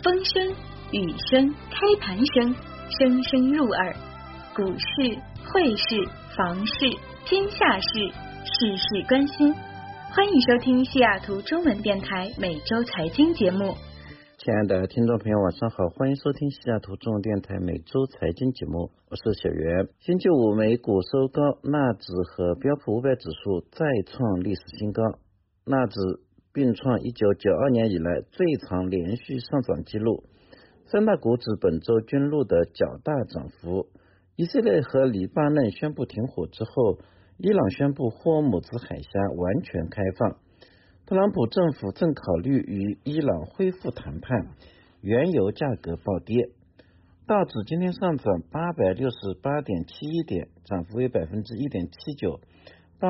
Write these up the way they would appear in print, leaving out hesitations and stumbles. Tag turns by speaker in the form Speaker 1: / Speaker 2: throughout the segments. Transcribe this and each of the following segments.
Speaker 1: 风声、雨声、开盘声，声声入耳。股市、汇市、房市，天下事，事事关心。欢迎收听西雅图中文电台每周财经节目。
Speaker 2: 亲爱的听众朋友，晚上好，欢迎收听西雅图中文电台每周财经节目，我是小袁。星期五美股收高，纳指和标普500指数再创历史新高，纳指并创1992年以来最长连续上涨记录。三大股指本周均录得较大涨幅。以色列和黎巴嫩宣布停火之后，伊朗宣布霍尔木兹海峡完全开放。特朗普政府正考虑与伊朗恢复谈判，原油价格暴跌。道指今天上涨868.71点，涨幅为 1.79%， 到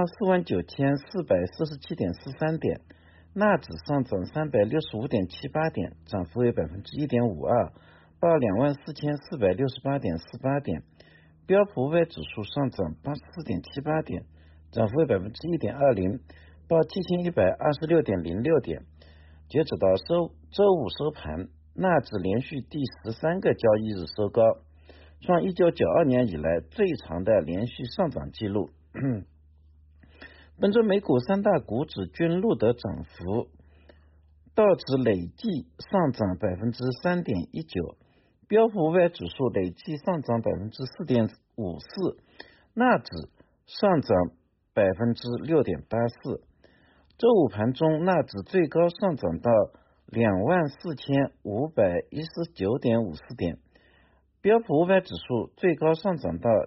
Speaker 2: 49447.43点。纳指上涨365.78点，涨幅为 1.52%， 到24468.48点。标普500指数上涨84.78点，涨幅为 1.20%， 到7126.06点。截止到周五收盘，纳指连续第13个交易日收高，创1992年以来最长的连续上涨记录。本周美股三大股指均录得涨幅，道指累计上涨 3.19%， 标普500指数累计上涨 4.54%， 纳指上涨 6.84%。周五盘中，纳指最高上涨到 24,519.54 点，标普500指数最高上涨到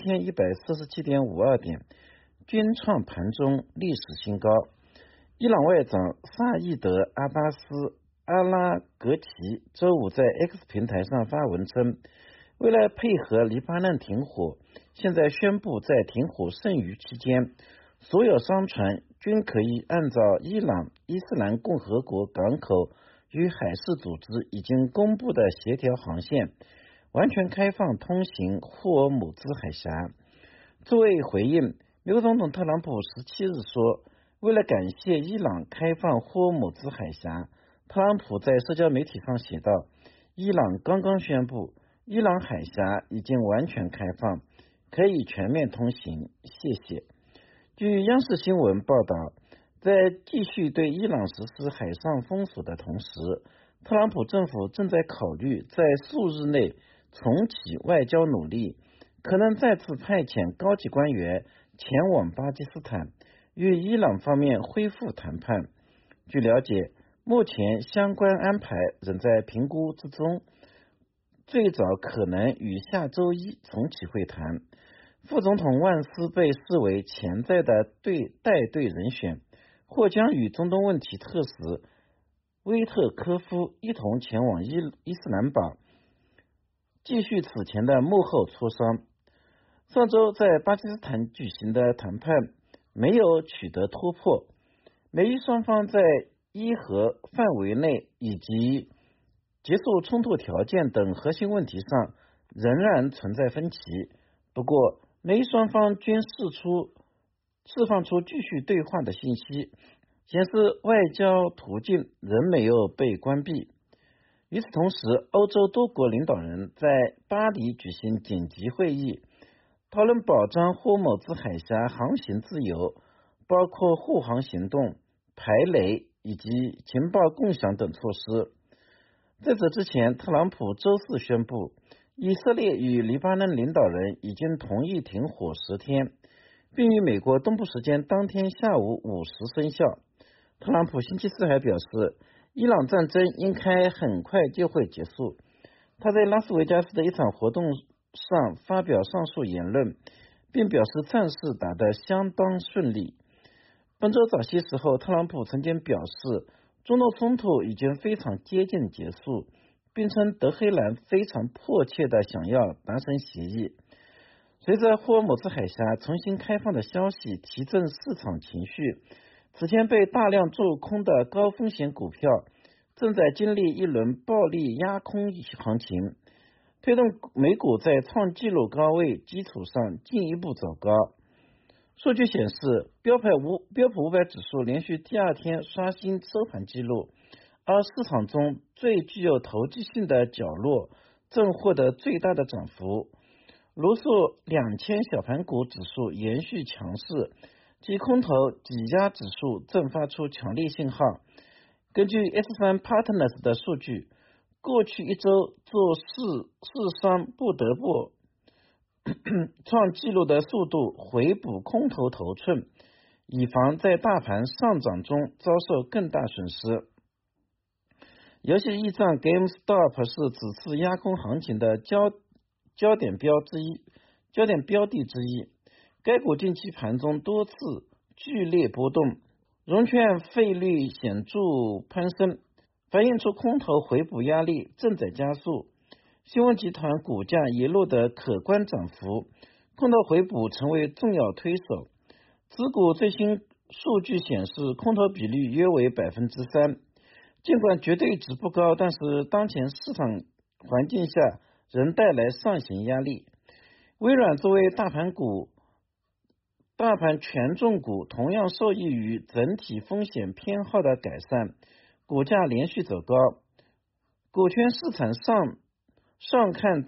Speaker 2: 7,147.52 点，均创盘中历史新高。伊朗外长萨义德·阿巴斯·阿拉格齐周五在 X 平台上发文称，为了配合黎巴嫩停火，现在宣布在停火剩余期间，所有商船均可以按照伊朗伊斯兰共和国港口与海事组织已经公布的协调航线，完全开放通行霍尔木兹海峡。作为回应，美国总统特朗普17日说，为了感谢伊朗开放霍尔木兹海峡，特朗普在社交媒体上写道，伊朗刚刚宣布，伊朗海峡已经完全开放，可以全面通行，谢谢。据央视新闻报道，在继续对伊朗实施海上封锁的同时，特朗普政府正在考虑在数日内重启外交努力，可能再次派遣高级官员前往巴基斯坦，与伊朗方面恢复谈判。据了解，目前相关安排仍在评估之中，最早可能于下周一重启会谈。副总统万斯被视为潜在的带队人选，或将与中东问题特使威特科夫一同前往伊斯兰堡，继续此前的幕后磋商。上周在巴基斯坦举行的谈判没有取得突破，美伊双方在伊核范围内以及结束冲突条件等核心问题上仍然存在分歧。不过美伊双方均释放出继续对话的信息，显示外交途径仍没有被关闭。与此同时，欧洲多国领导人在巴黎举行紧急会议，讨论保障霍尔木兹海峡航行自由，包括护航行动、排雷以及情报共享等措施。在此之前，特朗普周四宣布，以色列与黎巴嫩领导人已经同意停火10天，并于美国东部时间当天下午5时生效。特朗普星期四还表示，伊朗战争应该很快就会结束。他在拉斯维加斯的一场活动上发表上述言论，并表示战事打得相当顺利。本周早些时候，特朗普曾经表示，中东冲突已经非常接近结束，并称德黑兰非常迫切地想要达成协议。随着霍尔木兹海峡重新开放的消息提振市场情绪，此前被大量做空的高风险股票正在经历一轮暴力压空行情，推动美股在创纪录高位基础上进一步走高。数据显示，标普500指数连续第二天刷新收盘纪录，而市场中最具有投机性的角落正获得最大的涨幅。罗素2000小盘股指数延续强势，即空头挤压指数正发出强烈信号。根据 S3 Partners 的数据，过去一周做市商不得不创纪录的速度回补空头头寸，以防在大盘上涨中遭受更大损失。游戏驿站 GameStop 是此次压空行情的焦点标的之一。该股近期盘中多次剧烈波动，融券费率显著攀升，反映出空头回补压力正在加速。新鸿集团股价也录得可观涨幅，空头回补成为重要推手。此股最新数据显示，空头比率约为 3%， 尽管绝对值不高，但是当前市场环境下仍带来上行压力。微软作为大盘权重股，同样受益于整体风险偏好的改善，股价连续走高。股权市场上看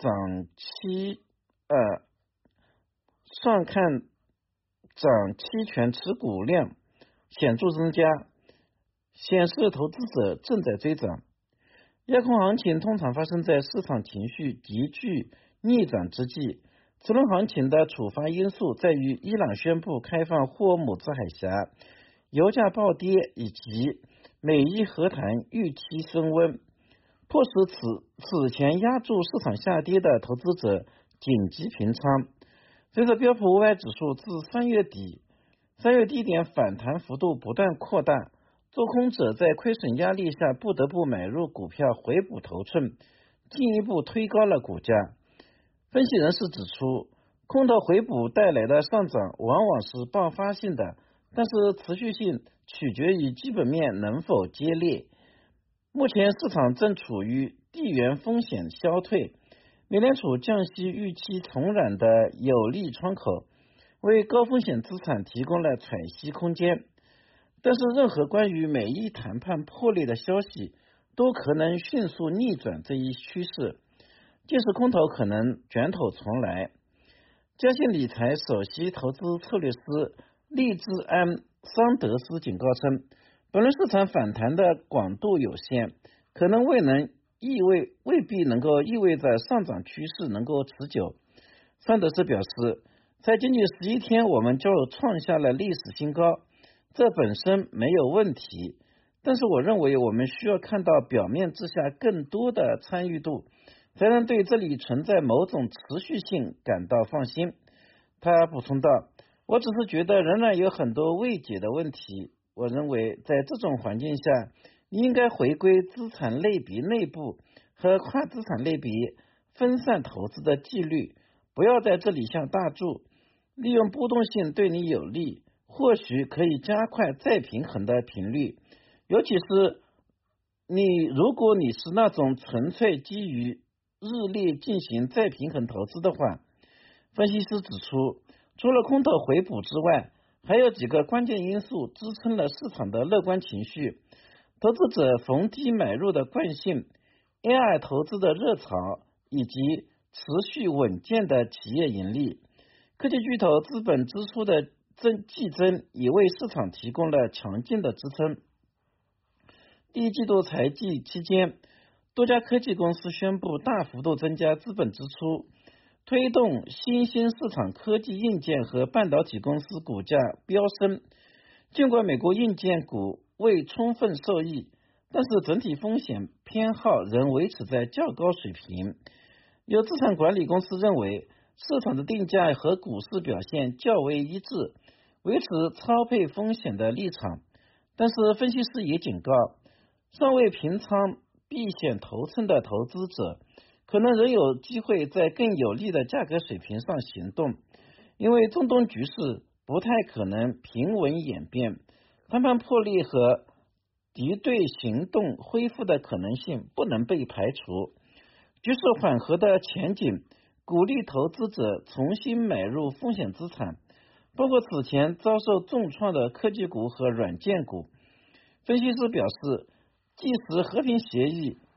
Speaker 2: 期权持股量显著增加，显示投资者正在追涨。压空行情通常发生在市场情绪急剧逆转之际，此轮行情的触发因素在于伊朗宣布开放霍尔木兹海峡、油价暴跌以及美伊和谈预期升温，迫使此前压住市场下跌的投资者紧急平仓。随着标普500指数自3月低点反弹幅度不断扩大，做空者在亏损压力下不得不买入股票回补头寸，进一步推高了股价。分析人士指出，空头回补带来的上涨往往是爆发性的，但是持续性取决于基本面能否接裂。目前市场正处于地缘风险消退、美联储降息预期重燃的有利窗口，为高风险资产提供了喘息空间。但是任何关于美伊谈判破裂的消息都可能迅速逆转这一趋势，届时空头可能卷土重来。嘉信理财首席投资策略师利兹安·桑德斯警告称，本轮市场反弹的广度有限，可能未必能够意味着上涨趋势能够持久。桑德斯表示，才仅仅11天我们就创下了历史新高，这本身没有问题，但是我认为我们需要看到表面之下更多的参与度，才能对这里存在某种持续性感到放心。他补充道，我只是觉得仍然有很多未解的问题。我认为在这种环境下，你应该回归资产类别内部和跨资产类别分散投资的纪律，不要在这里下大注，利用波动性对你有利，或许可以加快再平衡的频率，尤其是如果你是那种纯粹基于日历进行再平衡投资的话。分析师指出，除了空头回补之外，还有几个关键因素支撑了市场的乐观情绪：投资者逢低买入的惯性、AI 投资的热潮，以及持续稳健的企业盈利。科技巨头资本支出的季增也为市场提供了强劲的支撑。第一季度财季期间，多家科技公司宣布大幅度增加资本支出，推动新兴市场科技硬件和半导体公司股价飙升。尽管美国硬件股未充分受益，但是整体风险偏好仍维持在较高水平。有资产管理公司认为，市场的定价和股市表现较为一致，维持超配风险的立场。但是分析师也警告，尚未平仓避险头寸的投资者可能仍有机会在更有利的价格水平上行动，因为中东局势不太可能平稳演变，谈判破裂和敌对行动恢复的可能性不能被排除。局势缓和的前景鼓励投资者重新买入风险资产，包括此前遭受重创的科技股和软件股。分析师表示，即使和平协议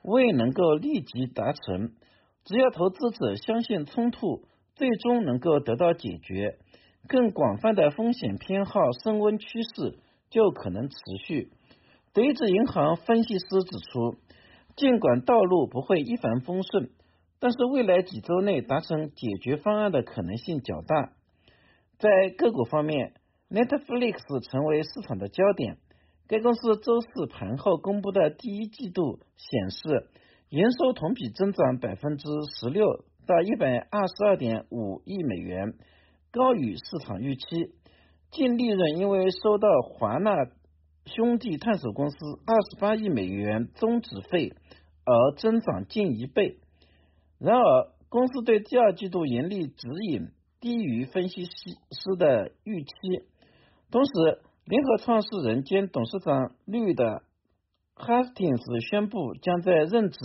Speaker 2: 未能够立即达成。只要投资者相信冲突最终能够得到解决，更广泛的风险偏好升温趋势就可能持续。德意志银行分析师指出，尽管道路不会一帆风顺，但是未来几周内达成解决方案的可能性较大。在个股方面， Netflix 成为市场的焦点。该公司周四盘后公布的第一季度显示，营收同比增长 16% 到 122.5 亿美元，高于市场预期。净利润因为收到华纳兄弟探索公司28亿美元终止费而增长近1倍。然而，公司对第二季度盈利指引低于分析师的预期。同时，联合创始人兼董事长绿的 Hastings 宣布将在任职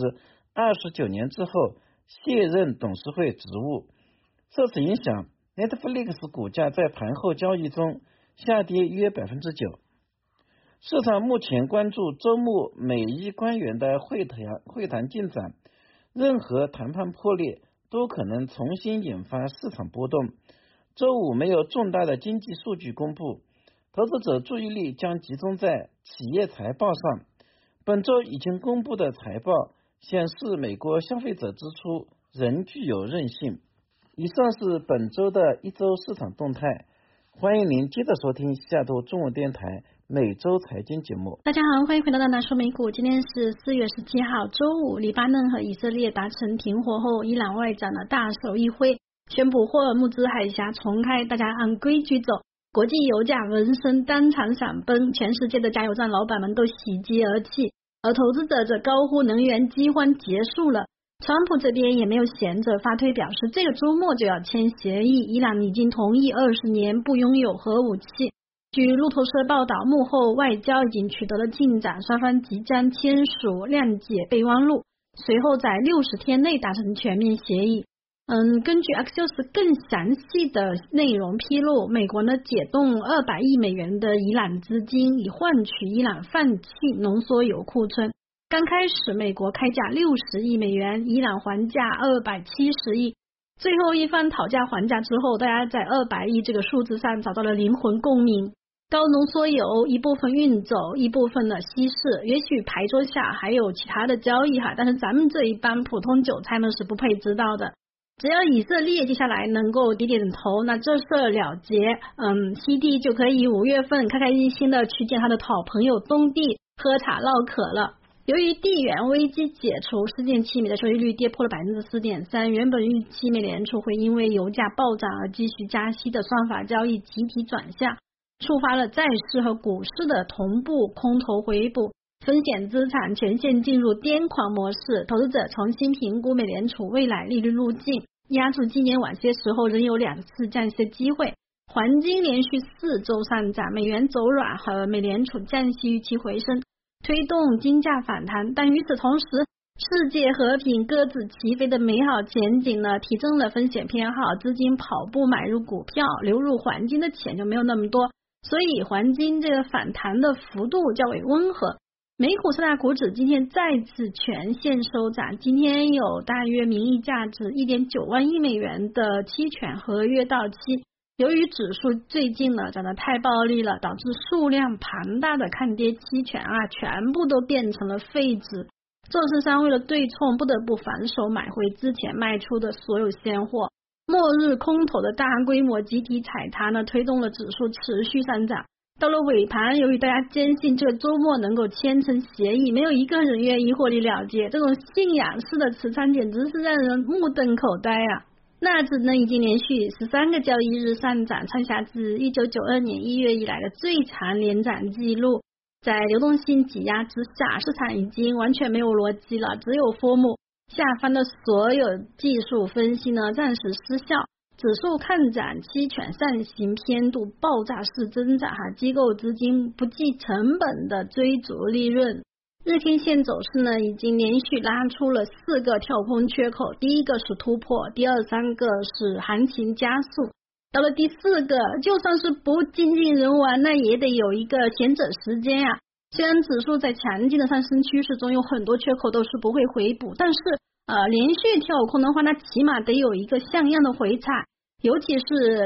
Speaker 2: 29年之后卸任董事会职务。受此影响， Netflix 股价在盘后交易中下跌约 9%。 市场目前关注周末美伊官员的会谈进展，任何谈判破裂都可能重新引发市场波动。周五没有重大的经济数据公布，投资者注意力将集中在企业财报上。本周已经公布的财报显示，美国消费者支出仍具有韧性。以上是本周的一周市场动态，欢迎您接着收听西雅图中文电台每周财经节目。
Speaker 3: 大家好，欢迎回到大说美股。今天是4月17号周五，黎巴嫩和以色列达成停火后，伊朗外长的大手一挥，宣布霍尔木兹海峡重开，大家按规矩走。国际油价闻声当场闪崩，全世界的加油站老板们都喜极而泣，而投资者则高呼能源饥荒结束了。川普这边也没有闲着，发推表示这个周末就要签协议，伊朗已经同意20年不拥有核武器。据路透社报道，幕后外交已经取得了进展，双方即将签署谅解备忘录，随后在60天内达成全面协议。根据 Axios 更详细的内容披露，美国呢解冻200亿美元的伊朗资金，以换取伊朗放弃浓缩铀库存。刚开始美国开价60亿美元，伊朗还价270亿，最后一番讨价还价之后，大家在200亿这个数字上找到了灵魂共鸣。高浓缩铀一部分运走，一部分的稀释，也许牌桌下还有其他的交易哈，但是咱们这一帮普通韭菜们是不配知道的。只要以色列接下来能够点点头，那这事儿了结，西地就可以5月份开开心心的去见他的好朋友东地喝茶唠嗑了。由于地缘危机解除，世界期美的收益率跌破了 4.3%， 原本预期美联储会因为油价暴涨而继续加息的算法交易集体转向，触发了债市和股市的同步空头回补，风险资产全线进入癫狂模式，投资者重新评估美联储未来利率路径，压住今年晚些时候仍有2次降息的机会。黄金连续4周上涨，美元走软和美联储降息预期回升，推动金价反弹。但与此同时，世界和平鸽子齐飞的美好前景呢，提升了风险偏好，资金跑步买入股票，流入黄金的钱就没有那么多，所以黄金这个反弹的幅度较为温和。美股4大股指今天再次全线收涨，今天有大约名义价值 1.9 万亿美元的期权合约到期。由于指数最近呢涨得太暴利了，导致数量庞大的看跌期权全部都变成了废纸。做市商为了对冲，不得不反手买回之前卖出的所有现货。末日空头的大规模集体踩踏呢，推动了指数持续上涨。到了尾盘，由于大家坚信这个周末能够签成协议，没有一个人愿意获利了结，这种信仰式的持仓简直是让人目瞪口呆啊！纳指呢已经连续13个交易日上涨，创下自1992年1月以来的最长连涨记录。在流动性挤压之下，市场已经完全没有逻辑了，只有FOMO，下方的所有技术分析呢暂时失效，指数看涨，期权上行偏度爆炸式增长机构资金不计成本的追逐利润。日 K 线走势呢已经连续拉出了4个跳空缺口，第一个是突破，第2、3个是行情加速，到了第4个就算是不精尽人亡，那也得有一个闲者时间虽然指数在强劲的上升趋势中有很多缺口都是不会回补，但是连续跳空的话，那起码得有一个像样的回踩，尤其是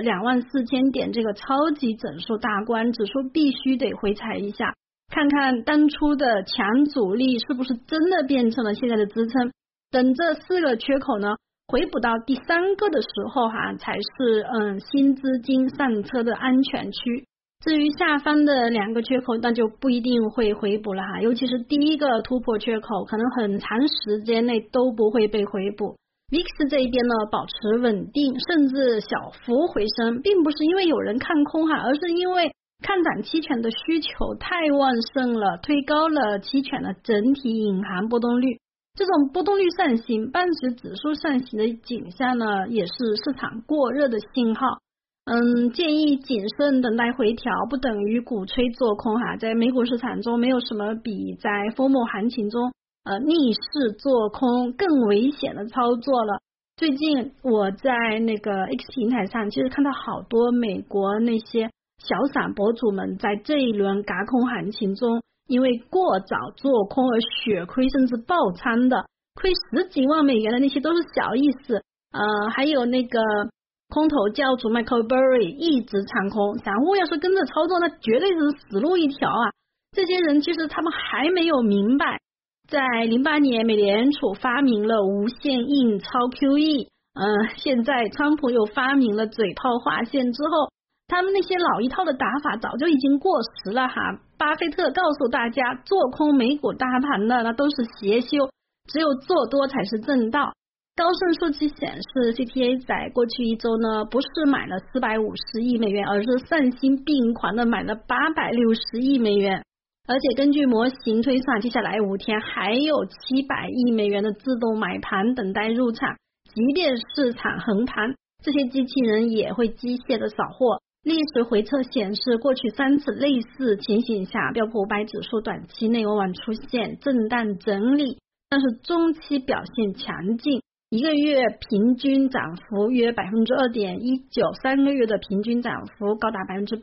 Speaker 3: 24000点这个超级整数大关，指数必须得回踩一下，看看当初的强阻力是不是真的变成了现在的支撑。等这4个缺口呢回补到第3个的时候才是新资金上车的安全区。至于下方的2个缺口，那就不一定会回补了尤其是第一个突破缺口，可能很长时间内都不会被回补。VIX 这一边呢保持稳定，甚至小幅回升，并不是因为有人看空而是因为看涨期权的需求太旺盛了，推高了期权的整体隐含波动率。这种波动率上行伴随指数上行的景象呢，也是市场过热的信号。建议谨慎等待回调，不等于鼓吹做空在美股市场中，没有什么比在FOMO行情中逆势做空更危险的操作了。最近我在那个 X 平台上其实看到好多美国那些小散博主们在这一轮轧空行情中因为过早做空而血亏甚至爆仓的，亏10几万美元的那些都是小意思。还有那个空头教主 Michael Burry 一直长空，散户要是跟着操作那绝对是死路一条这些人其实他们还没有明白，在08年美联储发明了无限印钞 QE， 现在川普又发明了嘴炮划线之后，他们那些老一套的打法早就已经过时了巴菲特告诉大家，做空美股大盘的那都是邪修，只有做多才是正道。高盛数据显示 CTA 在过去一周呢，不是买了450亿美元，而是丧心病狂的买了860亿美元。而且根据模型推算，接下来5天还有700亿美元的自动买盘等待入场，即便市场横盘，这些机器人也会机械的扫货。历史回测显示，过去3次类似情形下，标普500指数短期内往往出现震荡整理，但是中期表现强劲，1个月平均涨幅约 2.19%， 3个月的平均涨幅高达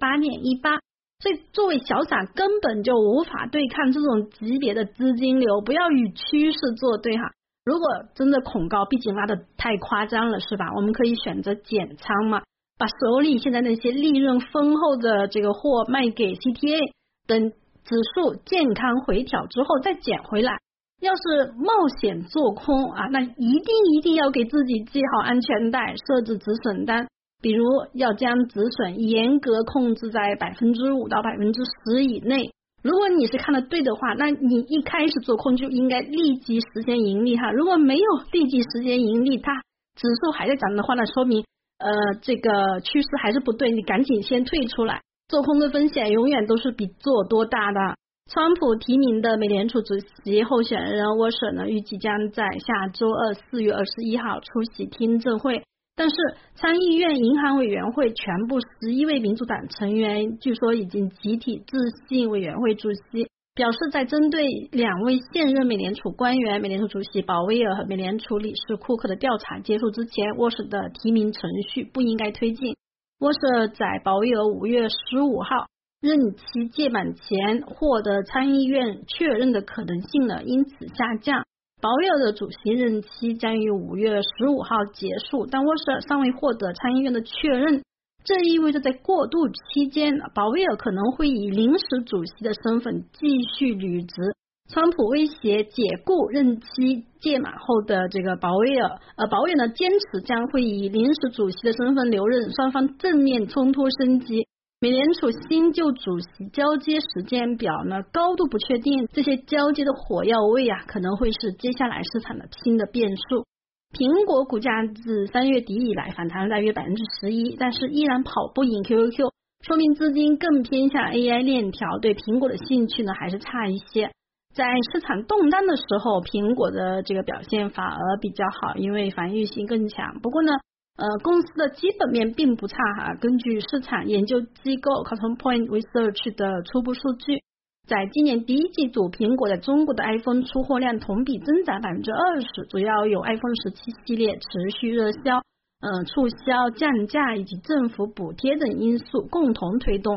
Speaker 3: 8.18%。所以作为小散根本就无法对抗这种级别的资金流，不要与趋势作对如果真的恐高，毕竟拉得太夸张了是吧，我们可以选择减仓嘛，把手里现在那些利润丰厚的这个货卖给 CTA， 等指数健康回调之后再减回来。要是冒险做空那一定要给自己系好安全带，设置止损单，比如要将止损严格控制在 5% 到 10% 以内。如果你是看得对的话，那你一开始做空就应该立即实现盈利如果没有立即实现盈利，它指数还在涨的话，那说明这个趋势还是不对，你赶紧先退出来。做空的风险永远都是比做多大的。川普提名的美联储主席候选人沃什呢，预计将在下周二4月21号出席听证会，但是参议院银行委员会全部11位民主党成员据说已经集体致信委员会主席，表示在针对2位现任美联储官员，美联储主席鲍威尔和美联储理事库克的调查结束之前，沃什的提名程序不应该推进。沃什在鲍威尔5月15号任期届满前获得参议院确认的可能性呢因此下降。鲍威尔的主席任期将于5月15号结束，但沃什尚未获得参议院的确认，这意味着在过渡期间，鲍威尔可能会以临时主席的身份继续履职。川普威胁解雇任期届满后的这个鲍威尔，鲍威尔呢坚持将会以临时主席的身份留任，双方正面冲突升级。美联储新旧主席交接时间表呢高度不确定，这些交接的火药味可能会是接下来市场的新的变数。苹果股价自3月底以来反弹了大约 11%， 但是依然跑不赢 QQQ， 说明资金更偏向 AI 链条，对苹果的兴趣呢还是差一些。在市场动荡的时候，苹果的这个表现反而比较好，因为防御性更强。不过呢公司的基本面并不差根据市场研究机构 Counterpoint Research 的初步数据，在今年第1季度，苹果在中国的 iPhone 出货量同比增长 20%， 主要有 iPhone 17系列持续热销，促销、降价以及政府补贴等因素共同推动。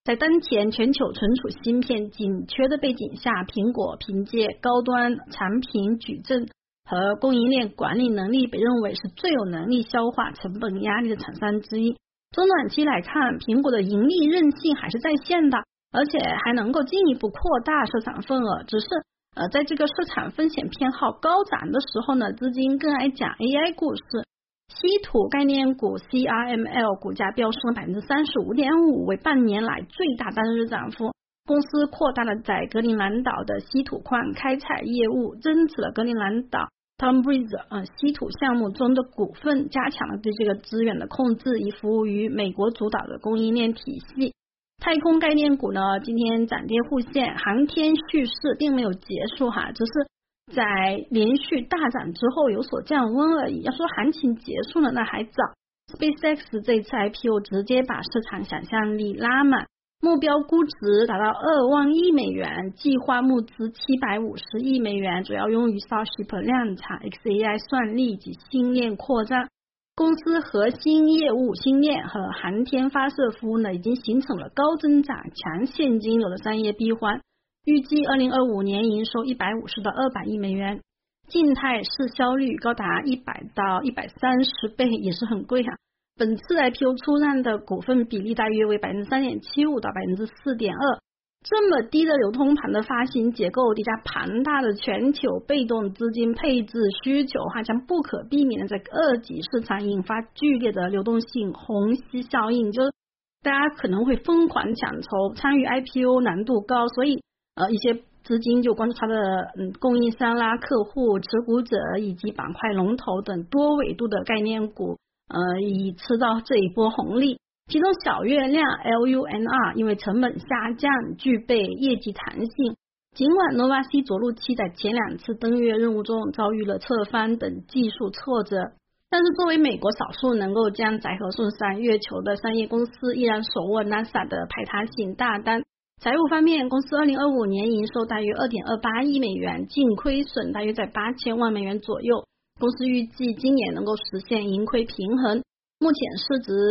Speaker 3: 在当前全球存储芯片紧缺的背景下，苹果凭借高端产品矩阵和供应链管理能力被认为是最有能力消化成本压力的厂商之一。中短期来看，苹果的盈利韧性还是在线的，而且还能够进一步扩大市场份额，只是在这个市场风险偏好高涨的时候呢，资金更爱讲 AI 故事。稀土概念股 CRML 股价飙升 35.5%， 为半年来最大单日涨幅。公司扩大了在格陵兰岛的稀土矿开采业务，增持了格陵兰岛 Tonbridge 稀土项目中的股份，加强了对这个资源的控制，以服务于美国主导的供应链体系。太空概念股呢，今天涨跌互现，航天蓄势并没有结束只是在连续大涨之后有所降温而已。要说行情结束了，那还早。SpaceX 这次 IPO 直接把市场想象力拉满，目标估值达到2万亿美元，计划募资750亿美元，主要用于 Starship 量产、XAI 算力及星链扩张。公司核心业务星链和航天发射服务呢，已经形成了高增长、强现金流的商业闭环。预计2025年营收150到200亿美元，静态市销率高达100到130倍，也是很贵本次 IPO 出让的股份比例大约为 3.75% 到 4.2%。这么低的流通盘的发行结构，叠加庞大的全球被动资金配置需求将不可避免的在二级市场引发剧烈的流动性虹吸效应，就是大家可能会疯狂抢筹，参与 IPO 难度高，所以一些资金就关注它的供应商啦、客户、持股者以及板块龙头等多维度的概念股，以吃到这一波红利。其中小月亮 LUNR 因为成本下降，具备业绩弹性。尽管 Nova C 着陆器在前2次登月任务中遭遇了侧翻等技术挫折，但是作为美国少数能够将载荷送上月球的商业公司，依然手握 NASA 的排他性大单。财务方面，公司2025年营收大约 2.28 亿美元，净亏损大约在8000万美元左右。公司预计今年能够实现盈亏平衡。目前市值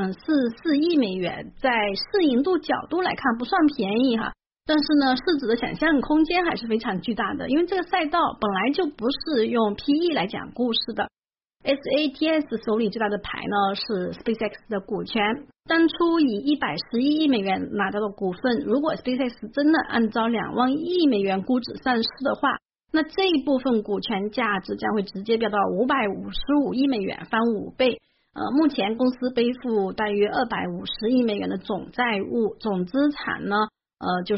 Speaker 3: 44亿美元，在市盈度角度来看不算便宜但是呢，市值的想象空间还是非常巨大的，因为这个赛道本来就不是用 PE 来讲故事的。SATS 手里最大的牌呢是 SpaceX 的股权，当初以111亿美元拿到的股份，如果 SpaceX 真的按照2万亿美元估值上市的话，那这一部分股权价值将会直接飙到555亿美元，翻5倍。目前公司背负大约250亿美元的总债务，总资产呢就是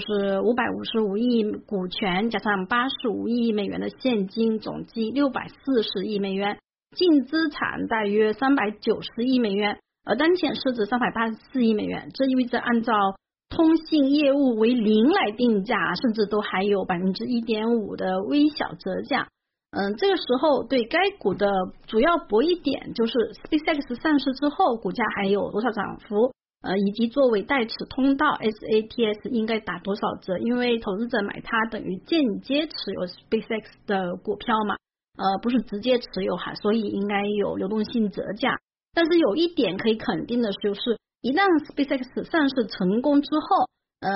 Speaker 3: 555亿股权加上85亿美元的现金，总计640亿美元，净资产大约390亿美元，而当前市值384亿美元。这意味着按照通信业务为0来定价，甚至都还有 1.5% 的微小折价。这个时候对该股的主要博弈点就是 SpaceX 上市之后股价还有多少涨幅，以及作为代持通道 SATS 应该打多少折，因为投资者买它等于间接持有 SpaceX 的股票嘛，不是直接持有所以应该有流动性折价。但是有一点可以肯定的就是一旦 SpaceX 上市成功之后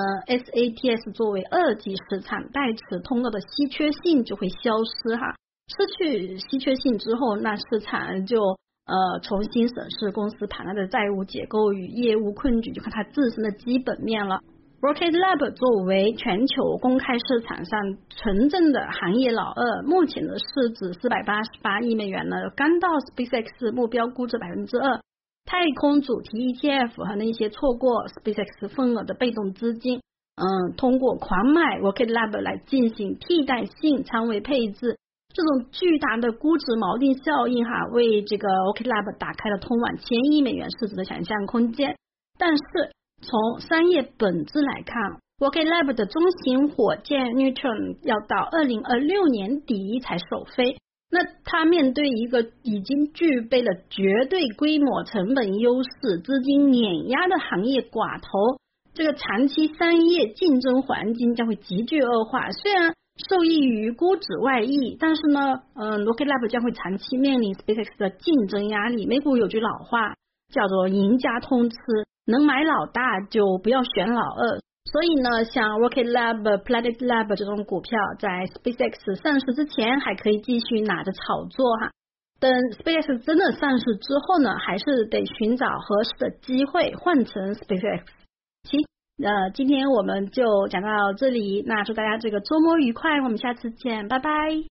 Speaker 3: SATS 作为2级市场代持通道的稀缺性就会消失失去稀缺性之后，那市场就重新审视公司庞大的债务结构与业务困局，就看它自身的基本面了。Rocket Lab 作为全球公开市场上纯正的行业老二，目前的市值488亿美元呢，刚到 SpaceX 目标估值 2%。太空主题 ETF 和那些错过 SpaceX 份额的被动资金，通过狂买 Rocket Lab 来进行替代性仓位配置。这种巨大的估值锚定效应为这个 Rocket Lab 打开了通往1000亿美元市值的想象空间。但是从商业本质来看， Rocket Lab 的中型火箭 Neutron 要到2026年底才首飞，那它面对一个已经具备了绝对规模成本优势、资金碾压的行业寡头，这个长期商业竞争环境将会急剧恶化。虽然受益于估值外溢，但是呢Rocket Lab 将会长期面临 SpaceX 的竞争压力。美股有句老话叫做赢家通吃， 能买老大就不要选老二。所以呢，像 Rocket Lab、Planet Lab 这种股票，在 SpaceX 上市之前还可以继续拿着炒作哈。等 SpaceX 真的上市之后呢，还是得寻找合适的机会换成 SpaceX。今天我们就讲到这里，那祝大家这个周末愉快，我们下次见，拜拜。